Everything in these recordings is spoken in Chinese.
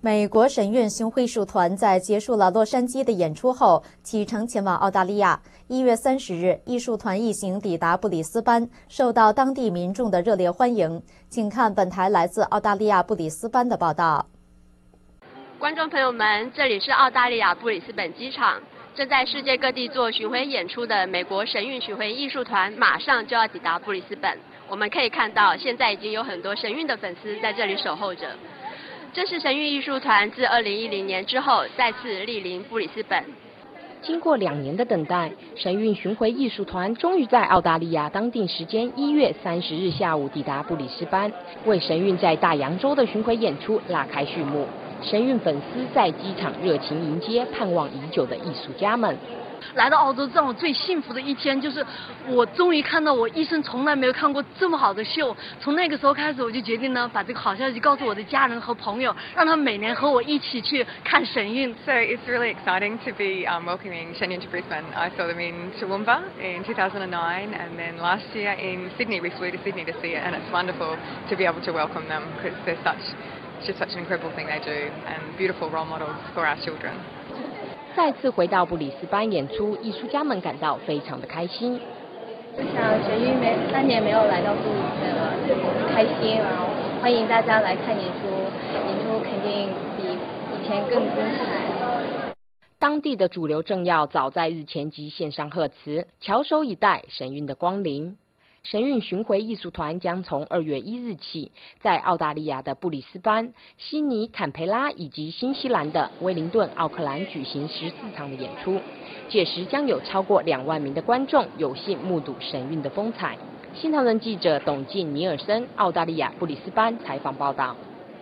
美国神韵巡回艺术团在结束了洛杉矶的演出后，启程前往澳大利亚。1月30日，艺术团一行抵达布里斯班，受到当地民众的热烈欢迎。请看本台来自澳大利亚布里斯班的报道。 观众朋友们，这里是澳大利亚布里斯本机场。正在世界各地做巡回演出的美国神韵巡回艺术团马上就要抵达布里斯本。我们可以看到，现在已经有很多神韵的粉丝在这里守候着。这是神韵艺术团自2010年之后再次莅临布里斯本。 经过2年的等待，神韵巡回艺术团终于在澳大利亚当地时间1月30日下午抵达布里斯班，为神韵在大洋洲的巡回演出拉开序幕。神韵粉丝在机场热情迎接盼望已久的艺术家们。 来到澳洲让我最幸福的一天，就是我终于看到我一生从来没有看过这么好的秀。从那个时候开始，我就决定呢，把这个好消息告诉我的家人和朋友，让他们每年和我一起去看神韵。 So it's really exciting to be welcoming Shen Yun to Brisbane. I saw them in Toowoomba in 2009, and then last year in Sydney. We flew to Sydney to see it, and it's wonderful to be able to welcome them because it's just such an incredible thing they do, and beautiful role models for our children. 再次回到布里斯班演出，艺术家们感到非常的开心。 像神韵3年没有来到布里斯本了，很开心，然后欢迎大家来看演出，演出肯定比以前更精彩。 当地的主流政要早在日前即线上贺词，翘首以待神韵的光临。神韵巡回艺术团将从2月1日起，在澳大利亚的布里斯班、悉尼、坎培拉以及新西兰的威灵顿、奥克兰举行14场的演出，届时将有超过2万名的观众有幸目睹神韵的风采。新唐人记者董静、尼尔森，澳大利亚布里斯班采访报道。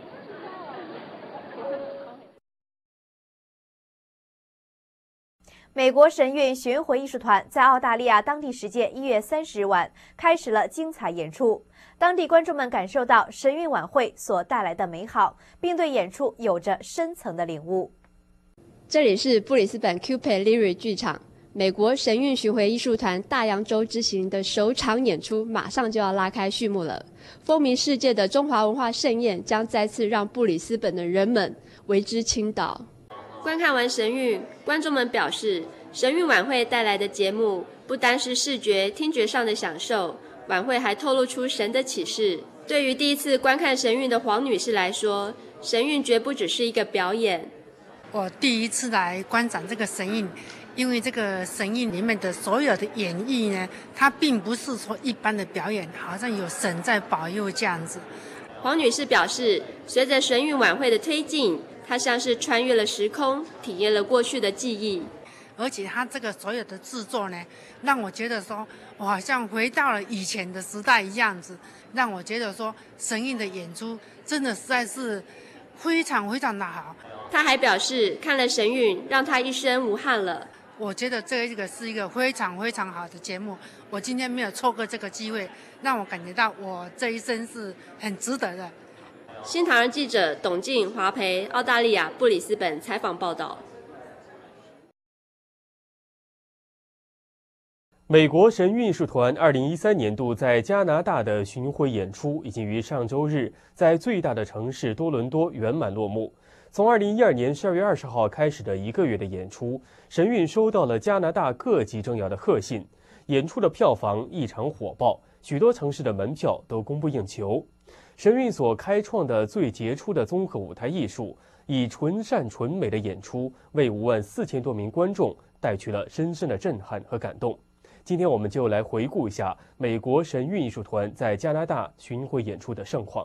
美国神韵巡回艺术团在澳大利亚当地时间1月30日晚开始了精彩演出，当地观众们感受到神韵晚会所带来的美好，并对演出有着深层的领悟。 这里是布里斯本 Cupid Lyric 剧场，美国神韵巡回艺术团大洋洲之行的首场演出马上就要拉开序幕了。风靡世界的中华文化盛宴将再次让布里斯本的人们为之倾倒。 观看完神韵，观众们表示，神韵晚会带来的节目不单是视觉、听觉上的享受，晚会还透露出神的启示。对于第一次观看神韵的黄女士来说，神韵绝不只是一个表演。 我第一次来观展这个神韵，因为这个神韵里面的所有的演绎呢，它并不是说一般的表演，好像有神在保佑这样子。 黄女士表示，随着神韵晚会的推进，她像是穿越了时空，体验了过去的记忆。 而且她这个所有的制作呢，让我觉得说，我好像回到了以前的时代一样子，让我觉得说，神韵的演出真的实在是非常非常的好。 她还表示，看了神韵，让她一身无憾了。 我觉得这个是一个非常非常好的节目，我今天没有错过这个机会，让我感觉到我这一生是很值得的。 新唐人记者董静、华培，澳大利亚布里斯本采访报道。 美国神韵艺术团2013年度在加拿大的巡回演出已经于上周日在最大的城市多伦多圆满落幕。从2012年12月20号开始的1个月的演出，神韵收到了加拿大各级政要的贺信，演出的票房异常火爆，许多城市的门票都供不应求。神韵所开创的最杰出的综合舞台艺术，以纯善纯美的演出，为54000多名观众带去了深深的震撼和感动。今天我们就来回顾一下美国神韵艺术团在加拿大巡回演出的盛况。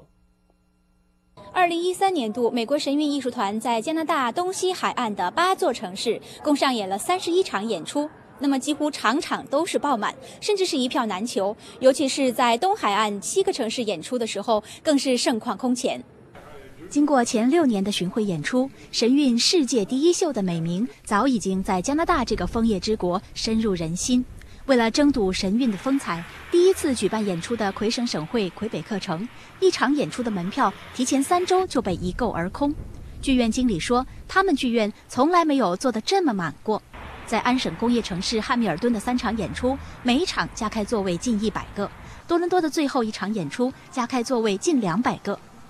2013年度，美国神韵艺术团在加拿大东西海岸的8座城市共上演了31场演出，那么几乎场场都是爆满，甚至是一票难求。尤其是在东海岸7个城市演出的时候，更是盛况空前。经过前6年的巡回演出，神韵世界第一秀的美名早已经在加拿大这个枫叶之国深入人心。为了争睹神韵的风采，第一次举办演出的魁省省会魁北克城，一场演出的门票提前3周就被一购而空。剧院经理说，他们剧院从来没有做得这么满过。在安省工业城市汉密尔顿的3场演出，每一场加开座位近100个；多伦多的最后一场演出加开座位近200个。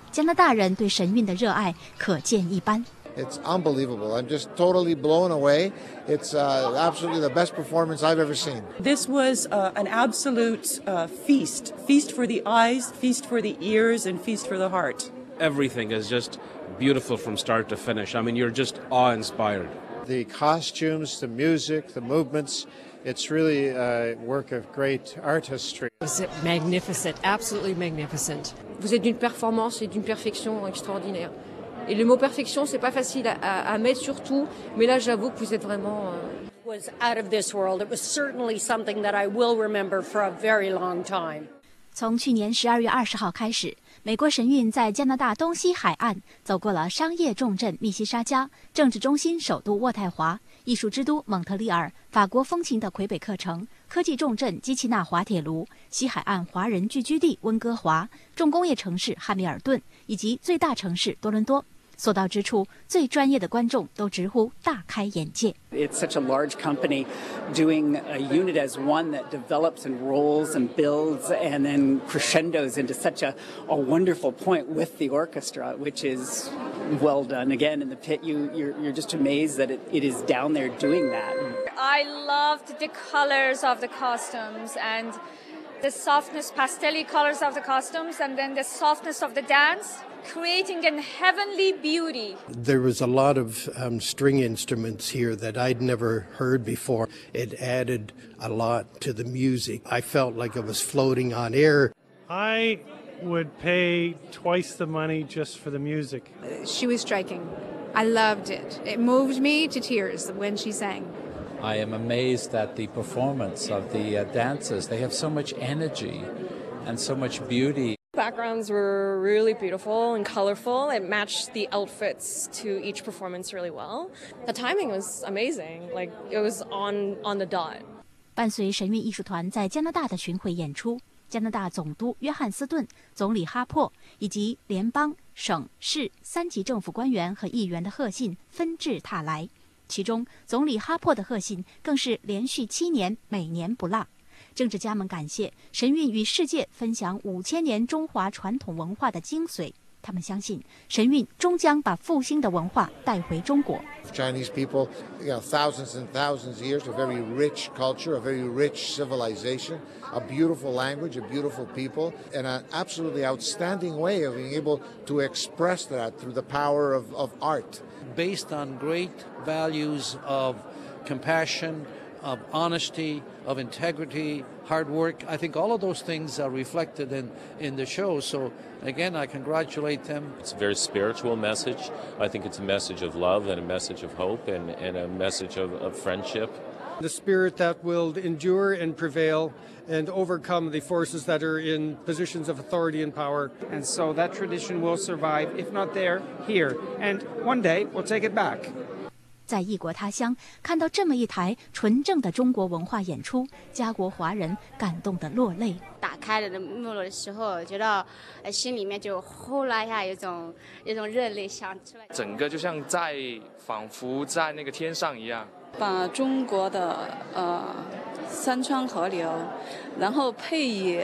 加拿大人对神韵的热爱可见一斑。 It's unbelievable. I'm just totally blown away. It's absolutely the best performance I've ever seen. This was an absolute feast. Feast for the eyes, feast for the ears, and feast for the heart. Everything is just beautiful from start to finish. I mean, you're just awe-inspired. The costumes, the music, the movements, it's really a work of great artistry. It was magnificent, absolutely magnificent. Vous êtes d'une performance et d'une perfection extraordinaire. Et le mot perfection, c'est pas facile à mettre sur tout, mais là, j'avoue que vous êtes vraiment. Was out of this world. It was certainly something that I will remember for a very long time. 从去年12月20号开始，美国神韵在加拿大东西海岸走过了商业重镇密西沙加、政治中心首都渥太华、艺术之都蒙特利尔、法国风情的魁北克城、科技重镇基奇纳滑铁卢、西海岸华人聚居地温哥华、重工业城市汉密尔顿以及最大城市多伦多。所到之处，最专业的观众都直呼大开眼界。 It's such a large company doing a unit as one that develops and rolls and builds and then crescendos into such a wonderful point with the orchestra, which is well done. Again, in the pit, you're just amazed that it is down there doing that. I loved the colors of the costumes and the softness, pastel colors of the costumes, and then the softness of the dance, creating a heavenly beauty. There was a lot of string instruments here that I'd never heard before. It added a lot to the music. I felt like I was floating on air. I would pay twice the money just for the music. She was striking. I loved it. It moved me to tears when she sang. I am amazed at the performance of the dancers. They have so much energy and so much beauty. Backgrounds were really beautiful and colorful. It matched the outfits to each performance really well. The timing was amazing. Like it was on the dot. 伴随神韵艺术团在加拿大的巡回演出，加拿大总督约翰斯顿、总理哈珀以及联邦、省市3级政府官员和议员的贺信纷至沓来。其中，总理哈珀的贺信更是连续7年每年不落。政治家们感谢神韵与世界分享5000年中华传统文化的精髓。他们相信神韵终将把复兴的文化带回中国。 Chinese people, thousands and thousands of years, a very rich culture, a very rich civilization, a beautiful language, a beautiful people, and an absolutely outstanding way of being able to express that through the power of art. Based on great values of compassion, of honesty, of integrity, hard work. I think all of those things are reflected in the show. So again, I congratulate them. It's a very spiritual message. I think it's a message of love and a message of hope and a message of friendship. The spirit that will endure and prevail and overcome the forces that are in positions of authority and power. And so that tradition will survive, if not there, here. And one day we'll take it back. 在异国他乡看到这么一台纯正的中国文化演出，家国华人感动得落泪。 打开了的幕幕的时候，觉得心里面就呼啦一下，有种热泪想出来。 整个就像仿佛在那个天上一样。 把中国的山川河流，然后配以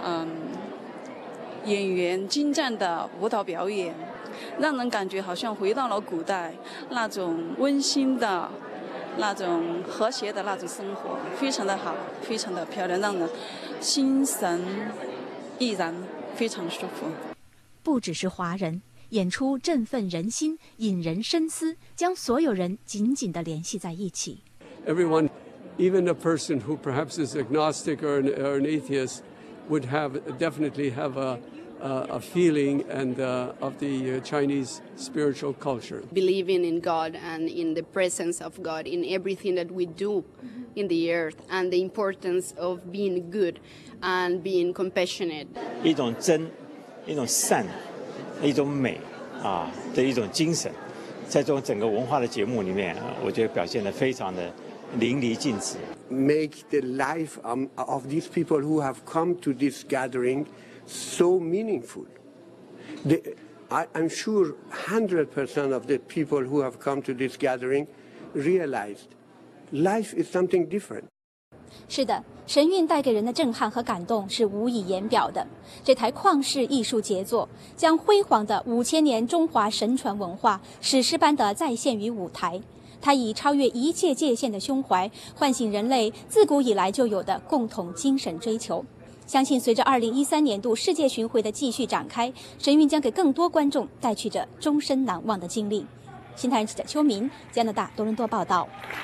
演员精湛的舞蹈表演。让人感觉好像回到了古代，那种温馨的、那种和谐的那种生活，非常的好，非常的漂亮，让人心神毅然，非常舒服。 不只是华人，演出振奋人心，引人深思，将所有人紧紧地联系在一起。 Everyone, even a person who perhaps is agnostic or an atheist, would definitely have a feeling and of the Chinese spiritual culture. Believing in God and in the presence of God in everything that we do in the earth, and the importance of being good and being compassionate. 一种真，一种善，一种美的一种精神，在这种整个文化的节目里面，我觉得表现得非常的淋漓尽致。 Make the life of these people who have come to this gathering so meaningful. I'm sure 100% of the people who have come to this gathering realized life is something different. 是的， 神韵带给人的震撼和感动是无以言表的。这台旷世艺术杰作将辉煌的5000年中华神传文化史诗般地再现于舞台。它以超越一切界限的胸怀，唤醒人类自古以来就有的共同精神追求。相信随着2013年度世界巡回的继续展开，神韵将给更多观众带去着终身难忘的经历。新唐人记者邱明，加拿大多伦多报道。